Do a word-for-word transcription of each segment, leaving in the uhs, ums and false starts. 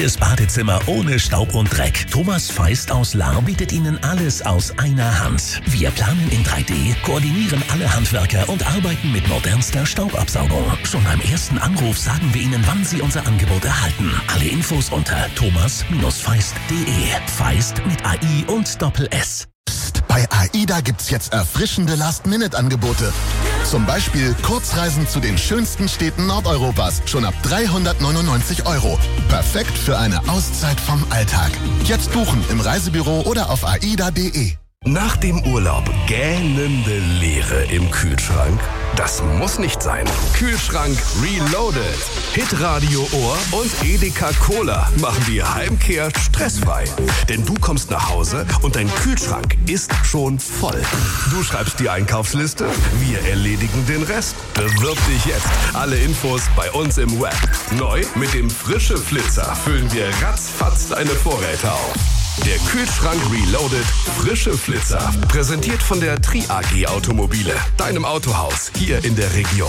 Neues Badezimmer ohne Staub und Dreck. Thomas Feist aus Lahr bietet Ihnen alles aus einer Hand. Wir planen in drei D, koordinieren alle Handwerker und arbeiten mit modernster Staubabsaugung. Schon beim ersten Anruf sagen wir Ihnen, wann Sie unser Angebot erhalten. Alle Infos unter thomas feist punkt de. Feist mit A I und Doppel-S. Psst, bei AIDA gibt's jetzt erfrischende Last-Minute-Angebote. Zum Beispiel Kurzreisen zu den schönsten Städten Nordeuropas. Schon ab dreihundertneunundneunzig Euro. Perfekt für eine Auszeit vom Alltag. Jetzt buchen im Reisebüro oder auf aida punkt de. Nach dem Urlaub gähnende Leere im Kühlschrank? Das muss nicht sein. Kühlschrank Reloaded. Hitradio Ohr und Edeka Cola machen die Heimkehr stressfrei. Denn du kommst nach Hause und dein Kühlschrank ist schon voll. Du schreibst die Einkaufsliste, wir erledigen den Rest. Bewirb dich jetzt. Alle Infos bei uns im Web. Neu mit dem Frische Flitzer füllen wir ratzfatz deine Vorräte auf. Der Kühlschrank Reloaded Frische Flitzer. Präsentiert von der Tri A G Automobile. Deinem Autohaus hier in der Region.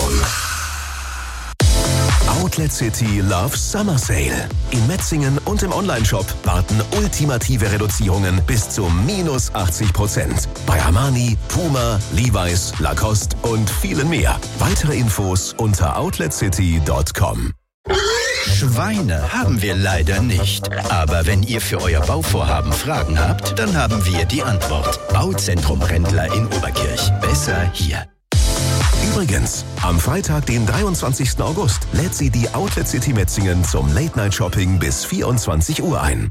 Outlet City Love Summer Sale. In Metzingen und im Onlineshop warten ultimative Reduzierungen bis zu minus achtzig Prozent. Bei Armani, Puma, Levi's, Lacoste und vielen mehr. Weitere Infos unter outlet city punkt com. Schweine haben wir leider nicht. Aber wenn ihr für euer Bauvorhaben Fragen habt, dann haben wir die Antwort. Bauzentrum Rendler in Oberkirch. Besser hier. Übrigens, am Freitag, den dreiundzwanzigsten August, lädt sie die Outlet City Metzingen zum Late-Night-Shopping bis vierundzwanzig Uhr ein.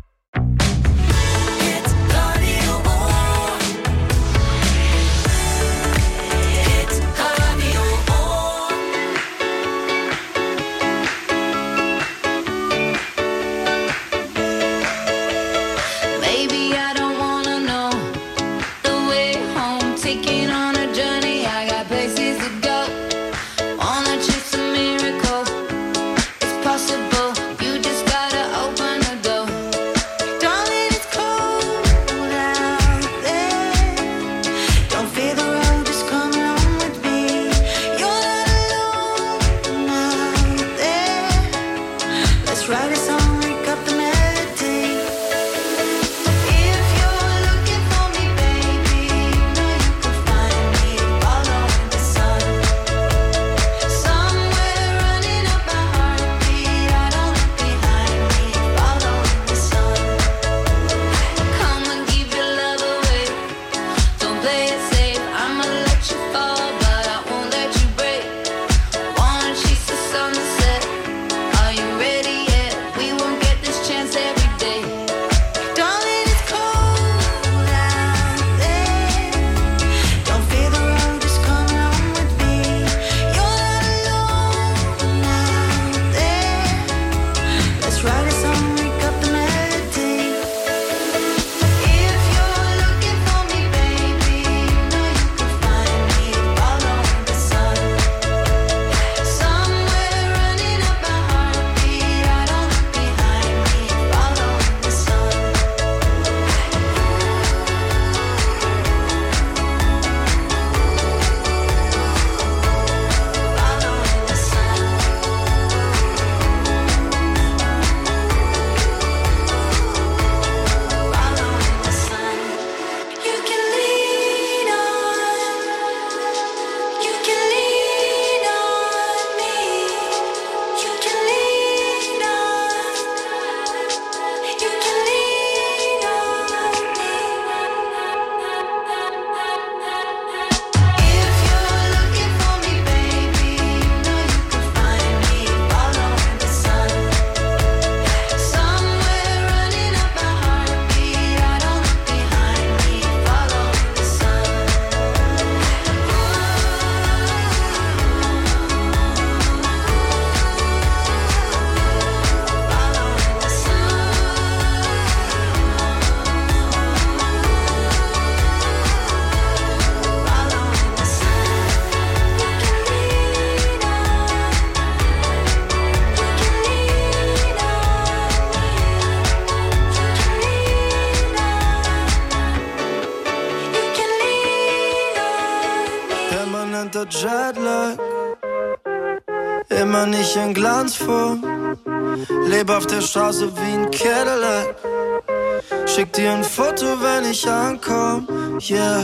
Jetlag, immer nicht in Glanzform. Leb auf der Straße wie ein Cadillac. Schick dir ein Foto, wenn ich ankomm, yeah.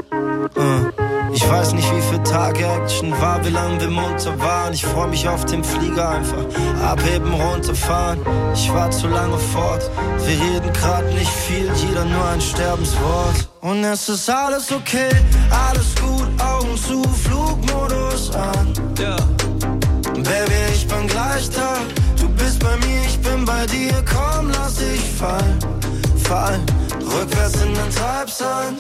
uh. Ich weiß nicht, wie viel Tage Action war, wie lange wir munter waren. Ich freu mich auf den Flieger, einfach abheben, runterfahren. Ich war zu lange fort, wir reden grad nicht viel, jeder nur ein Sterbenswort. Und es ist alles okay, alles gut, Augen zu, Flugmodus an, yeah. Baby, ich bin gleich da, du bist bei mir, ich bin bei dir. Komm, lass dich fallen, fallen, rückwärts in den Treibsand.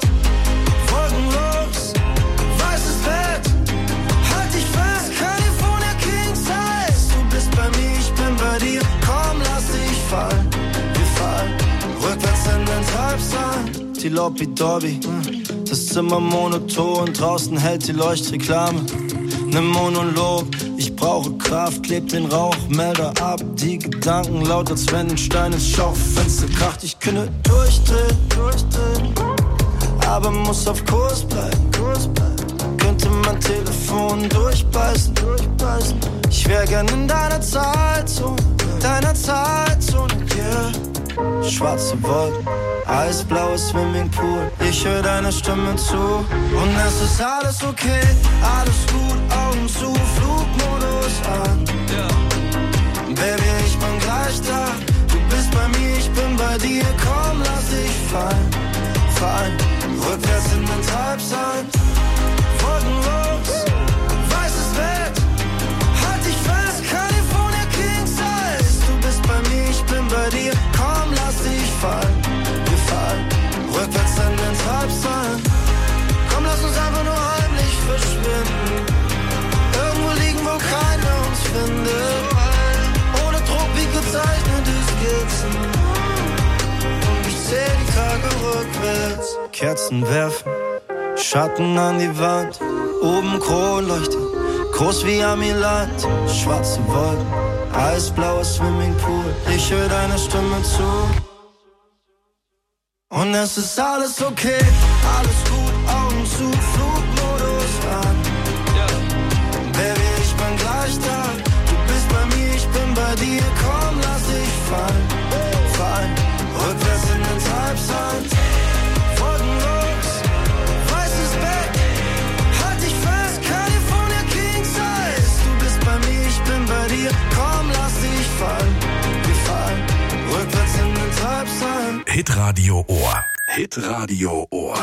Wolkenlos, weißes Bett, halt dich fest, California King Size. Du bist bei mir, ich bin bei dir, komm, lass dich fallen, wir fallen, rückwärts in den Treibsand. Die Lobby Dobby, das Zimmer monoton, draußen hält die Leuchtreklame. Ne Monolog, ich brauche Kraft, kleb den Rauchmelder ab. Die Gedanken laut, als wenn ein Stein ins Schaufenster kracht. Ich könnte durchdrehen, durchdrehen, aber muss auf Kurs bleiben, Kurs bleiben. Könnte mein Telefon durchbeißen, durchbeißen. Ich wär gern in deiner Zeitzone, deiner Zeitzone, yeah. Schwarze Wolken, eisblaues Swimmingpool. Ich höre deine Stimme zu und es ist alles okay, alles gut, Augen zu, Flugmodus an, yeah. Baby, ich bin gleich da, du bist bei mir, ich bin bei dir. Komm, lass dich fallen, fallen, rückwärts in den Treibsand. Wolkenlos, weißes Bett, halt dich fest, California King Size. Du bist bei mir, ich bin bei dir. Komm, lass dich fallen, wir fallen, rückwärts in den Treibsand. Komm, lass uns einfach nur heimlich verschwinden, irgendwo liegen, wo keiner uns findet. Ohne Druck wie gezeichnete Skizzen, und ich seh die Tage rückwärts. Kerzen werfen, Schatten an die Wand, oben Kronleuchter, groß wie Amiland. Schwarze Wolken, eisblaues Swimmingpool. Ich höre deine Stimme zu und es ist alles okay, alles gut, Augen zu, Flugmodus an, yeah. Baby, ich bin gleich da, du bist bei mir, ich bin bei dir. Komm, lass dich fallen, fallen, rückwärts in den Treibsand. Wolkenlos, weißes Bett, halt dich fest, California King Size. Du bist bei mir, ich bin bei dir. Komm, lass dich fallen, wir fallen, rückwärts in den Treibsand. Hitradio Ohr. Hitradio Ohr.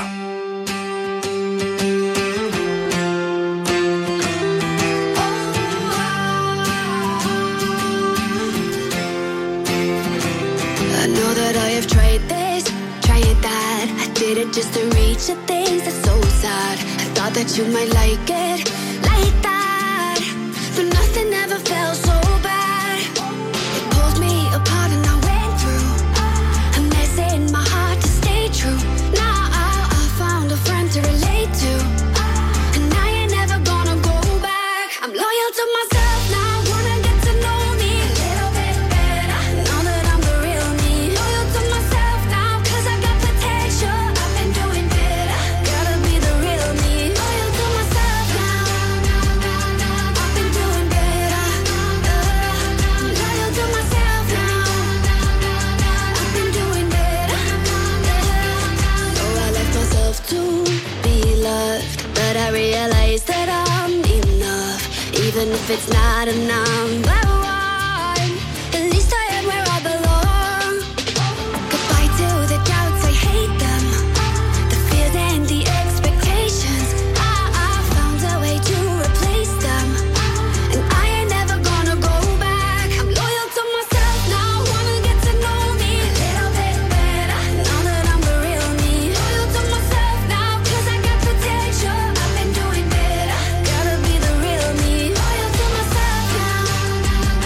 I know that I have tried this, tried that. I did it just to reach the things that's so sad. I thought that you might like it, like that. But nothing ever felt so bad. It pulled me apart and I went through a mess in my heart to stay true. Now I found a friend to relate to, and I ain't never gonna go back. I'm loyal to myself now, wanna get to know me a little bit better. Know that I'm the real me. Loyal to myself now, cause I got potential. I've been doing better, gotta be the real me. Loyal to myself now, I've been doing better. I'm loyal to myself now, I've been doing better. So I left myself to be loved, but I realized that I'm enough, even if it's not a number one. At least I am where I belong. Goodbye to the doubts, I hate them, the fears and the expectations. I, I found a way to replace them, and I ain't never gonna go back. I'm loyal to myself now, wanna get to know me a little bit better. Know that I'm the real me. Loyal to myself now, cause I got potential. I've been doing better, gotta be the real me. Loyal to myself now,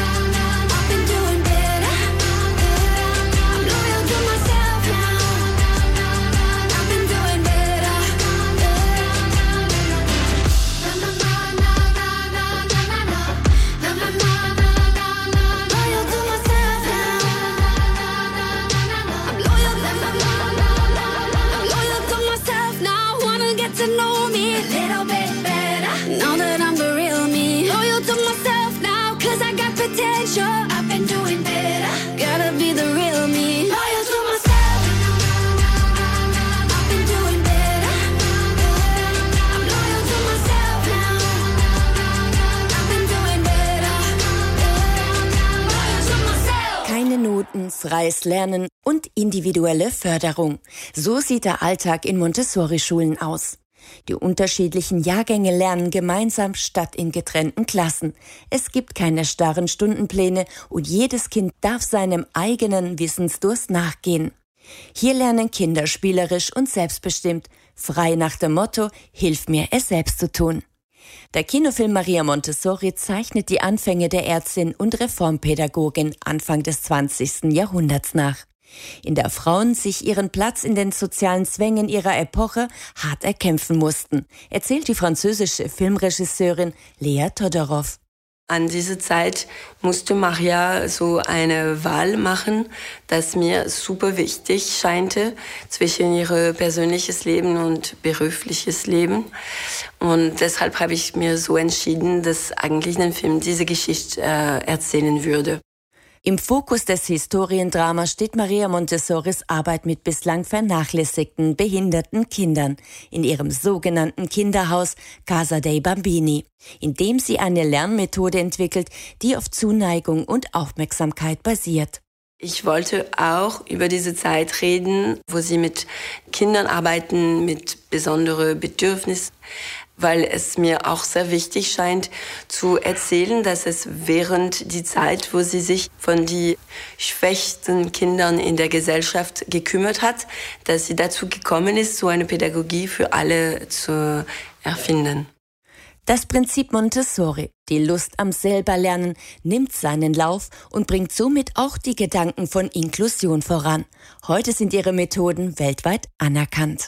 freies Lernen und individuelle Förderung. So sieht der Alltag in Montessori-Schulen aus. Die unterschiedlichen Jahrgänge lernen gemeinsam statt in getrennten Klassen. Es gibt keine starren Stundenpläne und jedes Kind darf seinem eigenen Wissensdurst nachgehen. Hier lernen Kinder spielerisch und selbstbestimmt, frei nach dem Motto, hilf mir, es selbst zu tun. Der Kinofilm Maria Montessori zeichnet die Anfänge der Ärztin und Reformpädagogin Anfang des zwanzigsten Jahrhunderts nach, in der Frauen sich ihren Platz in den sozialen Zwängen ihrer Epoche hart erkämpfen mussten, erzählt die französische Filmregisseurin Lea Todorov. An diese Zeit musste Maria so eine Wahl machen, das mir super wichtig scheinte, zwischen ihr persönliches Leben und berufliches Leben. Und deshalb habe ich mir so entschieden, dass eigentlich ein Film diese Geschichte äh, erzählen würde. Im Fokus des Historiendramas steht Maria Montessoris Arbeit mit bislang vernachlässigten, behinderten Kindern in ihrem sogenannten Kinderhaus Casa dei Bambini, in dem sie eine Lernmethode entwickelt, die auf Zuneigung und Aufmerksamkeit basiert. Ich wollte auch über diese Zeit reden, wo sie mit Kindern arbeiten, mit besonderen Bedürfnissen, weil es mir auch sehr wichtig scheint zu erzählen, dass es während die Zeit, wo sie sich von den schwächsten Kindern in der Gesellschaft gekümmert hat, dass sie dazu gekommen ist, so eine Pädagogie für alle zu erfinden. Das Prinzip Montessori, die Lust am Selberlernen, nimmt seinen Lauf und bringt somit auch die Gedanken von Inklusion voran. Heute sind ihre Methoden weltweit anerkannt.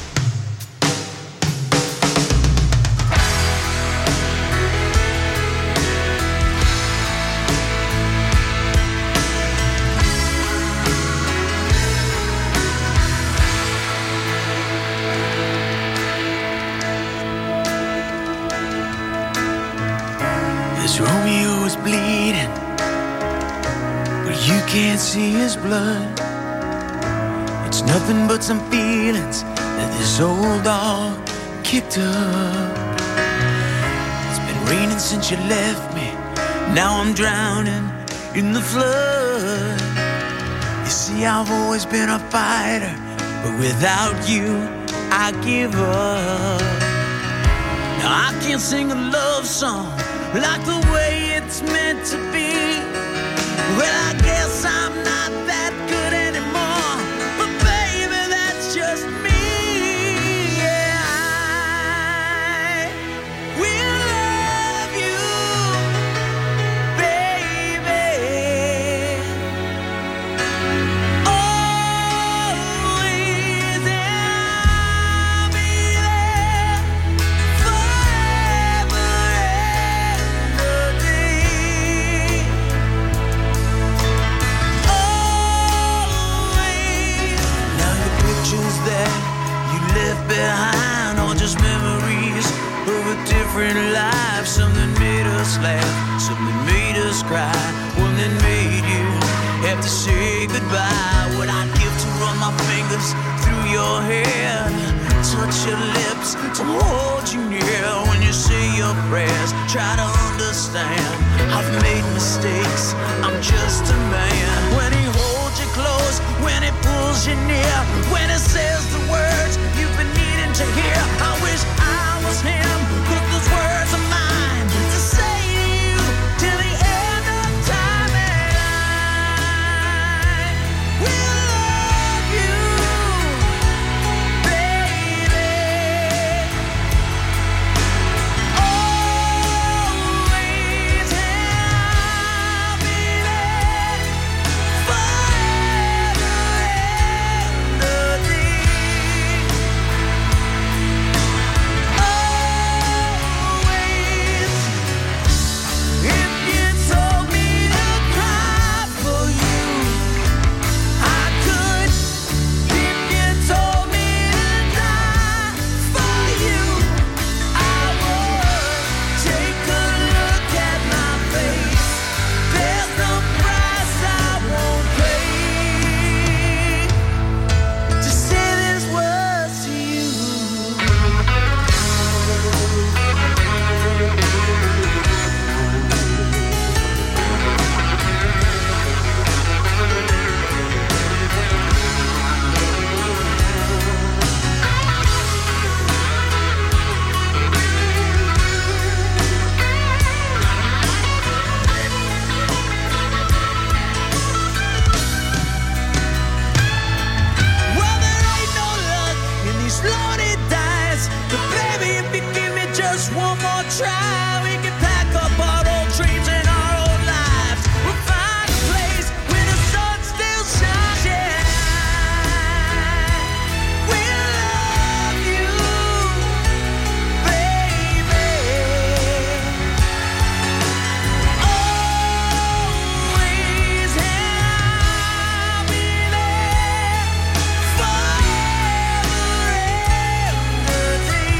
Romeo is bleeding, but you can't see his blood. It's nothing but some feelings that this old dog kicked up. It's been raining since you left me, now I'm drowning in the flood. You see, I've always been a fighter, but without you, I give up. Now I can't sing a love song like the way it's meant to be. Well, I guess I'm not that good anymore, but baby, that's just me. Yeah, I will love you, baby, always, and I'll be there forever. Behind, or just memories of a different life. Something made us laugh, something made us cry, one that made you have to say goodbye. What I'd give to run my fingers through your hair, touch your lips, to hold you near when you say your prayers. Try to understand, I've made mistakes, I'm just a man. When he holds you close, when he pulls you near, when he says the words you've been needing to hear, I wish I was him, 'cause those words are mine to say to you till the end of time. And I will love you, baby, always, and I'll be there forever and a day. try, we can pack up our old dreams and our old lives. We'll find a place where the sun still shines. We'll love you, baby. Always, and I'll be there forever and a day.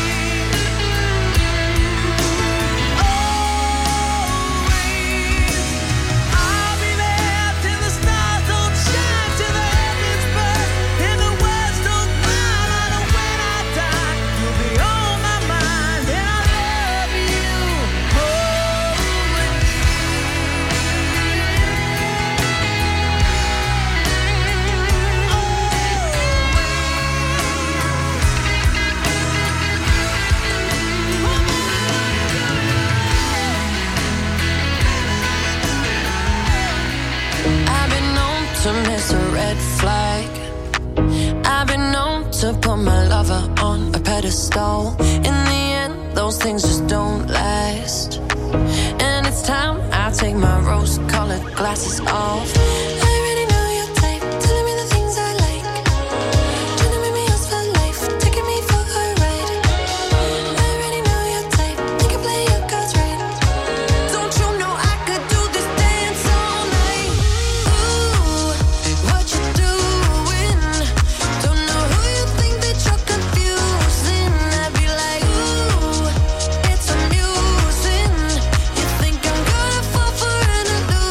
I'll be there till the stars don't shine, till the heavens burn, and the words don't smile. And when I die, you'll be on my mind, and I love you I've been known to miss a red flag. I've been known to put my lover on a pedestal. In the end, those things just don't last. And it's time I take my rose-colored glasses off. I already know your type, telling me the things I like. Trying to make me yours for life, taking me for a ride. I already know your type, you can play your cards right. Don't you know I could do this dance all night? Ooh, what you doing? Don't know who you think that you're confusing. I'd be like, ooh, it's amusing. You think I'm gonna fall for an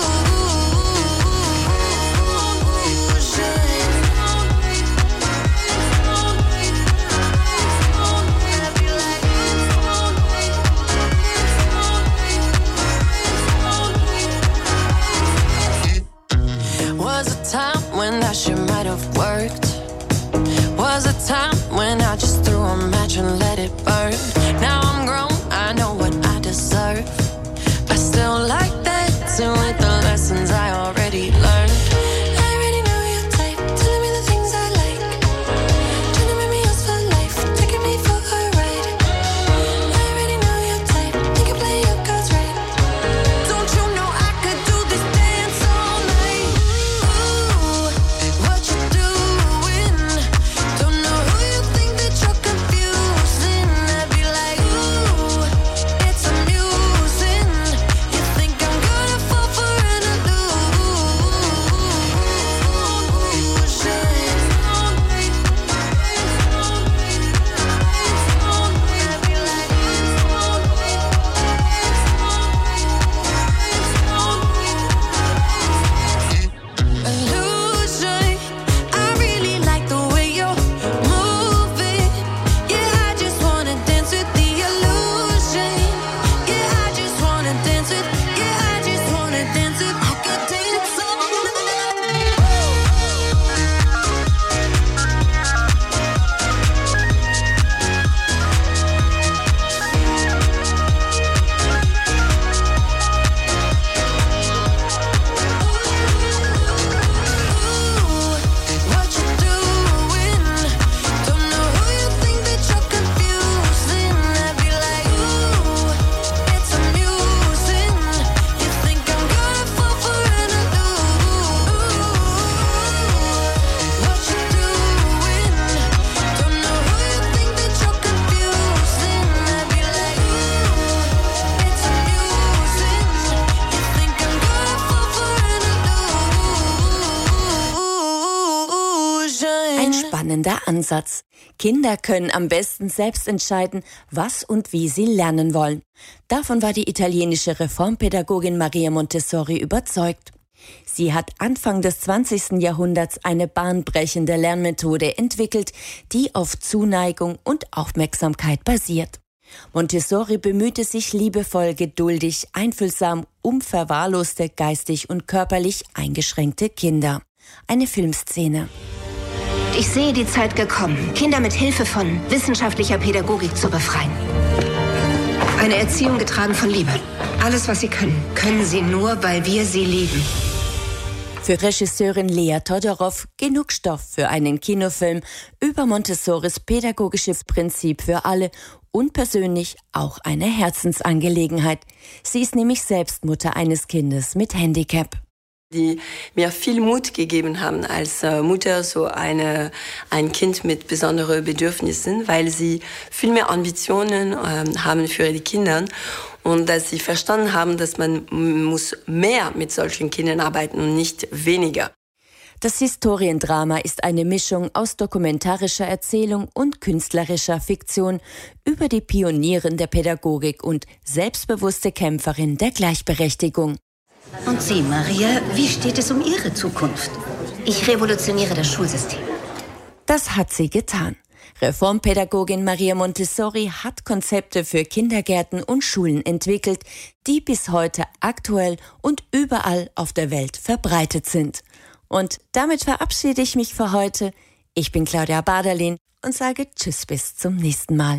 illusion? Was a time when that shit might have worked. Was a time when I just threw a match and let it burn. Now I'm grown, I know what I deserve. I still like that too, with the lessons I already learned. I already know your type, telling me the things I like. Trying to make me yours for life, taking me for a ride. I already know your type, you can play your cards right. Don't you know I could do this dance all night? Ooh, what you doing? Don't know who you think that you're confusing. I'd be like, ooh, it's amusing. You think I'm gonna fall for an illusion? I really like the way you're moving. Yeah, I just wanna dance with the illusion. Yeah, I just wanna dance with. Yeah, I just wanna dance with. I could dance all what you doing? Don't know who you think that you're confusing. I'd be like, ooh, it's amusing. You think I'm gonna fall for an illusion? What you doing? Don't know who you think that you're confusing. I'd be like, ooh, it's amusing. You think I'm gonna fall for an illusion? Ein spannender Ansatz. Kinder können am besten selbst entscheiden, was und wie sie lernen wollen. Davon war die italienische Reformpädagogin Maria Montessori überzeugt. Sie hat Anfang des zwanzigsten Jahrhunderts eine bahnbrechende Lernmethode entwickelt, die auf Zuneigung und Aufmerksamkeit basiert. Montessori bemühte sich liebevoll, geduldig, einfühlsam um verwahrloste, geistig und körperlich eingeschränkte Kinder. Eine Filmszene. Ich sehe die Zeit gekommen, Kinder mit Hilfe von wissenschaftlicher Pädagogik zu befreien. Eine Erziehung getragen von Liebe. Alles, was sie können, können sie nur, weil wir sie lieben. Für Regisseurin Lea Todorov genug Stoff für einen Kinofilm über Montessoris pädagogisches Prinzip für alle und persönlich auch eine Herzensangelegenheit. Sie ist nämlich selbst Mutter eines Kindes mit Handicap. Die mir viel Mut gegeben haben als Mutter, so eine, ein Kind mit besonderen Bedürfnissen, weil sie viel mehr Ambitionen äh, haben für die Kinder und dass sie verstanden haben, dass man muss mehr mit solchen Kindern arbeiten und nicht weniger. Das Historiendrama ist eine Mischung aus dokumentarischer Erzählung und künstlerischer Fiktion über die Pionierin der Pädagogik und selbstbewusste Kämpferin der Gleichberechtigung. Und Sie, Maria, wie steht es um Ihre Zukunft? Ich revolutioniere das Schulsystem. Das hat sie getan. Reformpädagogin Maria Montessori hat Konzepte für Kindergärten und Schulen entwickelt, die bis heute aktuell und überall auf der Welt verbreitet sind. Und damit verabschiede ich mich für heute. Ich bin Claudia Baderlin und sage Tschüss bis zum nächsten Mal.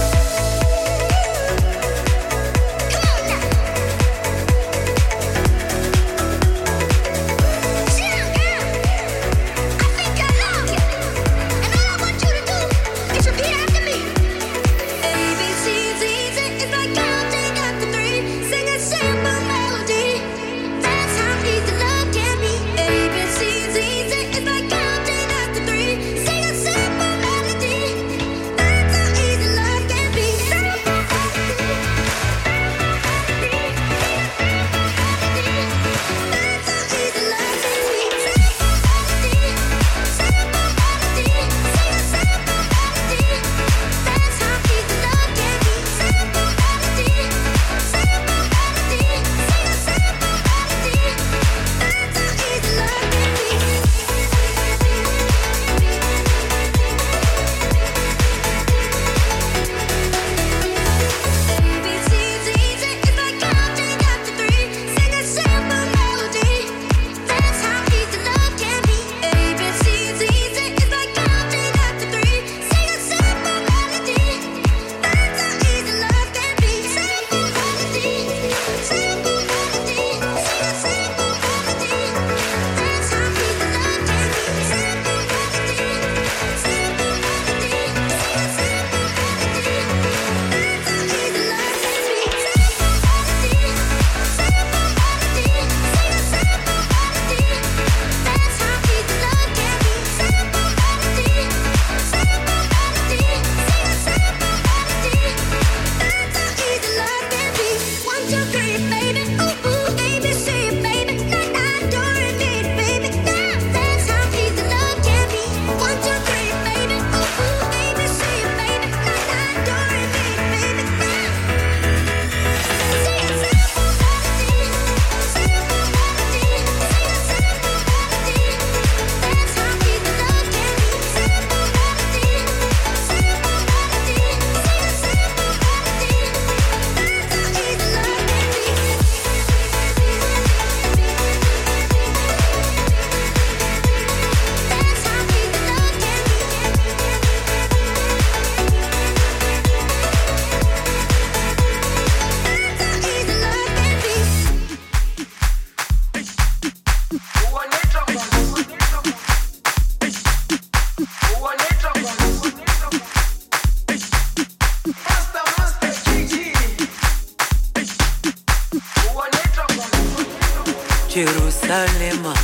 Jerusalema,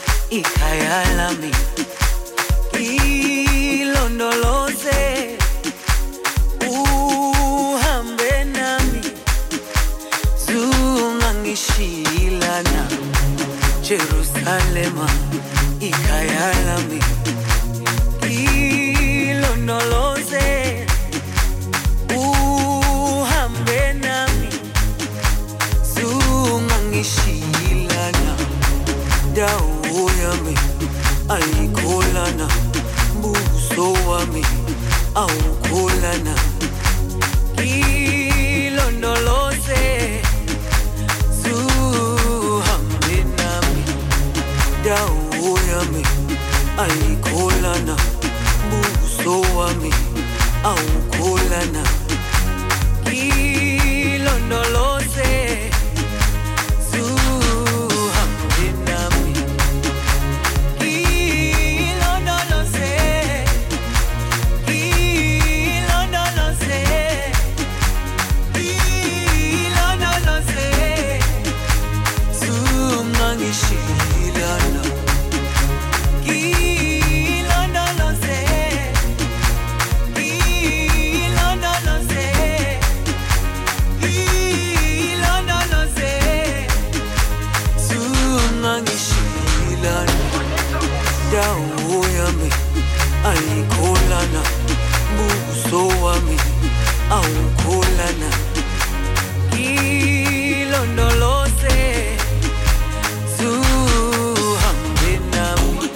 ikhaya lami, ilondoloze, uhambe nami, zungangishilana. Jerusalema, ikhaya lami, ilondoloze, uhambe nami, zungangishilana. Dawo yami ayikholana, buso wami awukholana. Ilondoloze, zuhambe nami. Dawo yami ayikholana, buso wami awukholana. Ilondoloze, indawo yami ayikholana, buso wami awukholana. Ilondoloze zuhambe nami.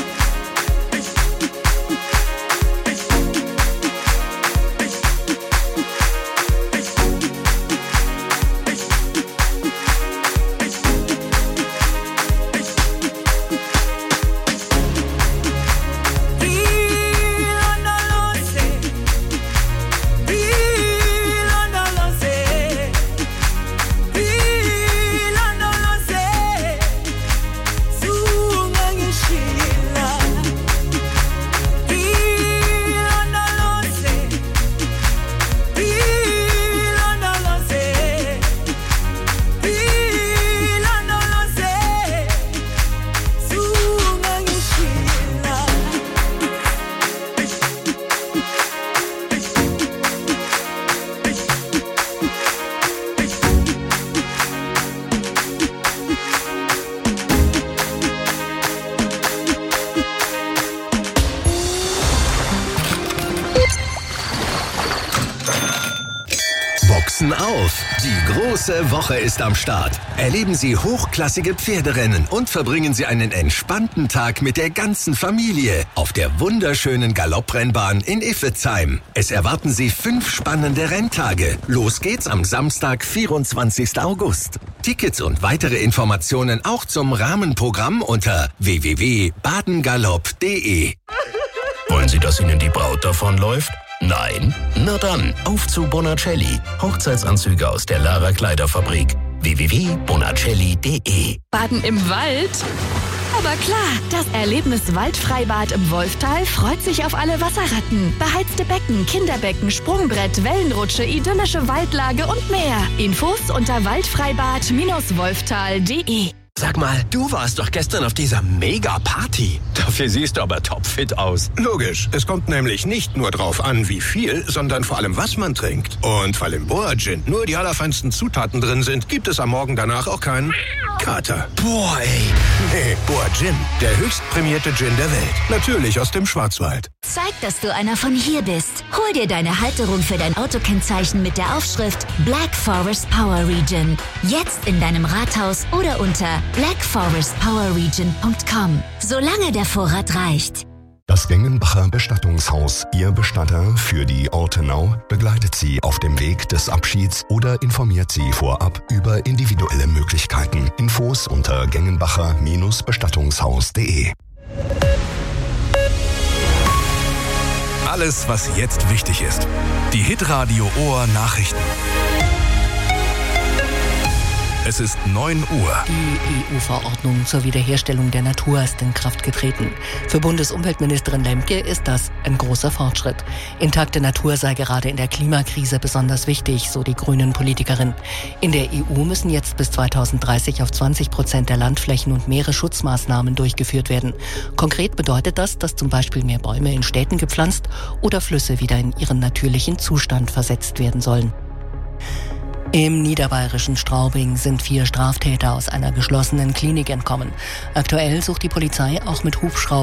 Auf! Die große Woche ist am Start. Erleben Sie hochklassige Pferderennen und verbringen Sie einen entspannten Tag mit der ganzen Familie auf der wunderschönen Galopprennbahn in Iffezheim. Es erwarten Sie fünf spannende Renntage. Los geht's am Samstag, vierundzwanzigsten August. Tickets und weitere Informationen auch zum Rahmenprogramm unter w w w punkt badengalopp punkt de. Wollen Sie, dass Ihnen die Braut davonläuft? Nein? Na dann, auf zu Bonacelli. Hochzeitsanzüge aus der Lara Kleiderfabrik. w w w punkt bonacelli punkt de. Baden im Wald? Aber klar, das Erlebnis Waldfreibad im Wolftal freut sich auf alle Wasserratten. Beheizte Becken, Kinderbecken, Sprungbrett, Wellenrutsche, idyllische Waldlage und mehr. Infos unter waldfreibad Bindestrich wolftal punkt de. Sag mal, du warst doch gestern auf dieser Mega-Party. Dafür siehst du aber topfit aus. Logisch. Es kommt nämlich nicht nur drauf an, wie viel, sondern vor allem, was man trinkt. Und weil im Boa Gin nur die allerfeinsten Zutaten drin sind, gibt es am Morgen danach auch keinen Kater. Boah, ey. Nee, Boa Gin. Der höchst prämierte Gin der Welt. Natürlich aus dem Schwarzwald. Zeig, dass du einer von hier bist. Hol dir deine Halterung für dein Autokennzeichen mit der Aufschrift Black Forest Power Region. Jetzt in deinem Rathaus oder unter black forest power region punkt com. Solange der Vorrat reicht. Das Gengenbacher Bestattungshaus, Ihr Bestatter für die Ortenau, begleitet Sie auf dem Weg des Abschieds oder informiert Sie vorab über individuelle Möglichkeiten. Infos unter gengenbacher Bindestrich bestattungshaus punkt de. Alles, was jetzt wichtig ist. Die Hitradio Ohr Nachrichten. Es ist neun Uhr. Die E U-Verordnung zur Wiederherstellung der Natur ist in Kraft getreten. Für Bundesumweltministerin Lemke ist das ein großer Fortschritt. Intakte Natur sei gerade in der Klimakrise besonders wichtig, so die grünen Politikerin. In der E U müssen jetzt bis zweitausenddreißig auf zwanzig Prozent der Landflächen und Meere Schutzmaßnahmen durchgeführt werden. Konkret bedeutet das, dass zum Beispiel mehr Bäume in Städten gepflanzt oder Flüsse wieder in ihren natürlichen Zustand versetzt werden sollen. Im niederbayerischen Straubing sind vier Straftäter aus einer geschlossenen Klinik entkommen. Aktuell sucht die Polizei auch mit Hubschraubern